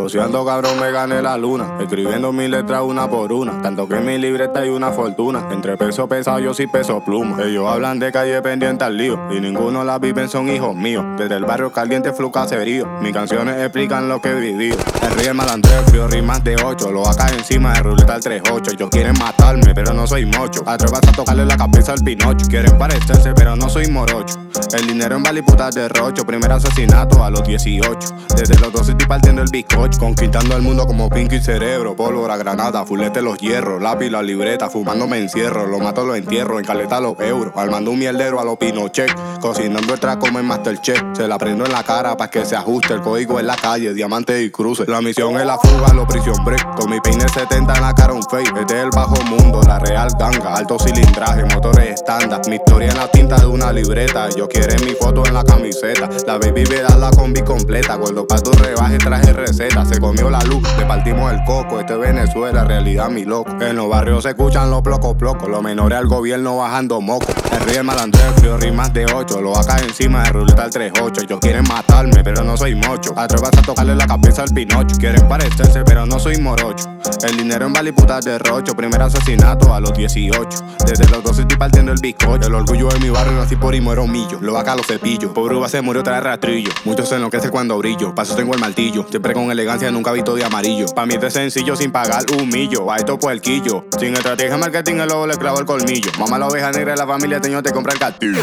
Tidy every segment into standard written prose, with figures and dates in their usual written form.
Joseando cabrón me gané la luna, escribiendo mis letras una por una. Tanto que en mi libreta hay una fortuna. Entre peso pesado yo sí peso pluma. Ellos hablan de calle pendiente al lío y ninguno la viven, son hijos míos. Desde el barrio caliente flu caserío, mis canciones explican lo que he vivido. El río malandreo, frío rimas de 8. Lo acá encima de ruleta al 38. Ellos quieren matarme pero no soy mocho. Atrévase a tocarle la cabeza al Pinocho. Quieren parecerse pero no soy morocho. El dinero en vale putas de rocho. Primer asesinato a los 18. Desde los 12 estoy partiendo el bizcocho. Conquistando el mundo como Pinky Cerebro. Pólvora, granada, fulete los hierros. Lápiz, la libreta, fumando me encierro. Lo mato, lo entierro, en caleta los euros. Armando un mierdero a los Pinochet. Cocinando el track como en Masterchef. Se la prendo en la cara pa' que se ajuste. El código en la calle, diamante y cruce. La misión es la fuga, los prison break. Con mi peine 70 en la cara un fake. Este es el bajo mundo, la real ganga. Alto cilindraje, motores estándar. Mi historia en la tinta de una libreta. Ellos quieren mi foto en la camiseta. La baby me da la combi completa. Gordo pa' tu rebaje traje receta. Se comió la luz, le partimos el coco. Este es Venezuela, realidad mi loco. En los barrios se escuchan los plocos. Los menores al gobierno bajando moco. El río malandreo, frío rimas de 8. Lo acá encima de ruleta al 38. Ellos quieren matarme pero no soy mocho. Atrévase a tocarle la cabeza al Pinocho. Quieren parecerse pero no soy morocho. El dinero en vale putas de rocho. Primer asesinato a los 18. Desde los 12 estoy partiendo el bizcocho. El orgullo de mi barrio, nací por y muero millo. Lo acá los cepillos. Pobre uva se murió tras rastrillo. Muchos se enloquecen cuando brillo. Paso tengo el martillo. Siempre con elegancia, nunca visto de amarillo. Pa' mí este es sencillo sin pagar un millo. A esto puerquillo. Sin estrategia marketing el lobo le clavo el colmillo. Mamá la oveja negra de la familia teño te compra el castillo.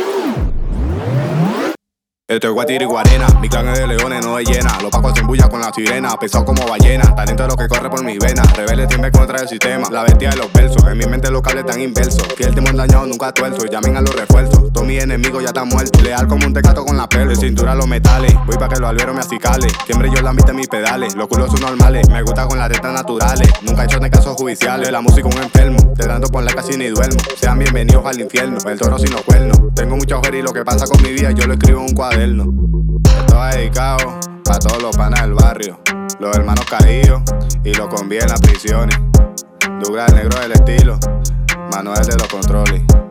Esto es Guatire y Guarena, mi clan es de leones, no de llena. Los pacos se embulla con la sirena, pesado como ballena. Talento de lo que corre por mis venas, rebelde siempre contra el sistema. La bestia de los versos, en mi mente los cables tan inversos. Fiel timón dañado, nunca tuerzo, llamen a los refuerzos. Todos mis enemigos ya están muertos, leal como un tecato con la perla. De cintura los metales, voy pa' que los alberos me acicalen. Siempre yo la viste en mis pedales, los culos son normales. Me gusta con las tetas naturales, nunca he hecho de casos judiciales. La música un enfermo, te dando por la casi ni duermo. Sean bienvenidos al infierno, el toro sin los cuernos. Tengo mucha ojeras y lo que pasa con mi vida yo lo escribo en un cuaderno. Esto va dedicado a todos los panas del barrio, los hermanos caídos y los conviene en las prisiones. Douglas el negro del estilo, Manuel de los controles.